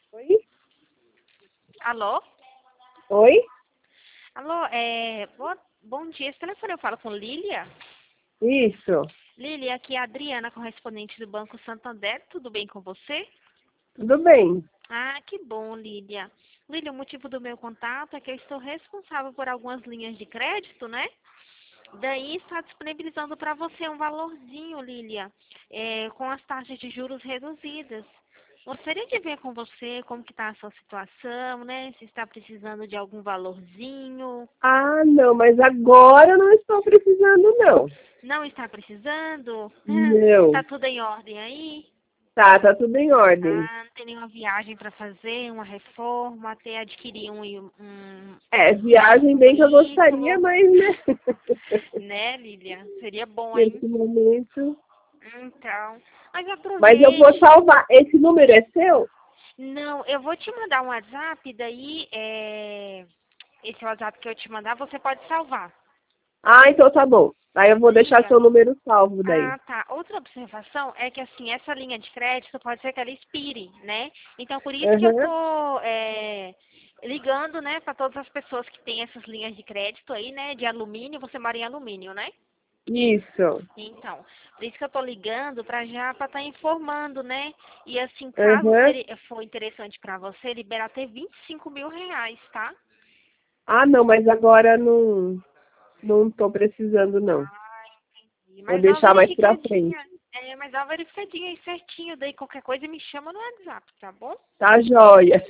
Oi? Alô? Oi? Alô, bom dia. Esse telefone eu falo com Lília? Isso. Lília, aqui é a Adriana, correspondente do Banco Santander. Tudo bem com você? Tudo bem? Ah, que bom, Lília. Lília, o motivo do meu contato é que eu estou responsável por algumas linhas de crédito, né? Daí está disponibilizando para você um valorzinho, Lília, com as taxas de juros reduzidas. Gostaria de ver com você como que está a sua situação, né? Se está precisando de algum valorzinho. Ah, não, mas agora eu não estou precisando, não. Não está precisando? Tá Não. tudo em ordem aí? Tá tudo em ordem. Ah, não tem nenhuma viagem para fazer, uma reforma, até adquirir É, viagem um bem que eu gostaria, veículo, mas, né? né, Lília? Seria bom, hein? Nesse momento. Então, mas Mas eu vou aproveite. salvar. Esse número é seu? Não, eu vou te mandar um WhatsApp, daí esse WhatsApp que eu te mandar, você pode salvar. Ah, então tá bom. Aí eu vou deixar Lília, seu número salvo daí. ah, tá. Outra observação é que, assim, essa linha de crédito pode ser que ela expire, né? Então, por isso que eu Aham. tô ligando, né, para todas as pessoas que têm essas linhas de crédito aí, né, de alumínio. Você mora em alumínio, né? Isso. Então, por isso que eu tô ligando para estar informando, né? E assim, caso Aham. for interessante para você, liberar até R$ 25.000, tá? Ah, não, mas agora não tô precisando, não. Vou Mas dá uma deixar mais pra frente. verificadinha. Mas dá uma verificadinha aí certinho, daí qualquer coisa me chama no WhatsApp, tá bom? Tá joia.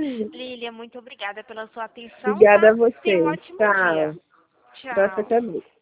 Lília, muito obrigada pela sua atenção, Obrigada tá? a Tenha um você. ótimo dia. Tchau. Pra você Tchau. também.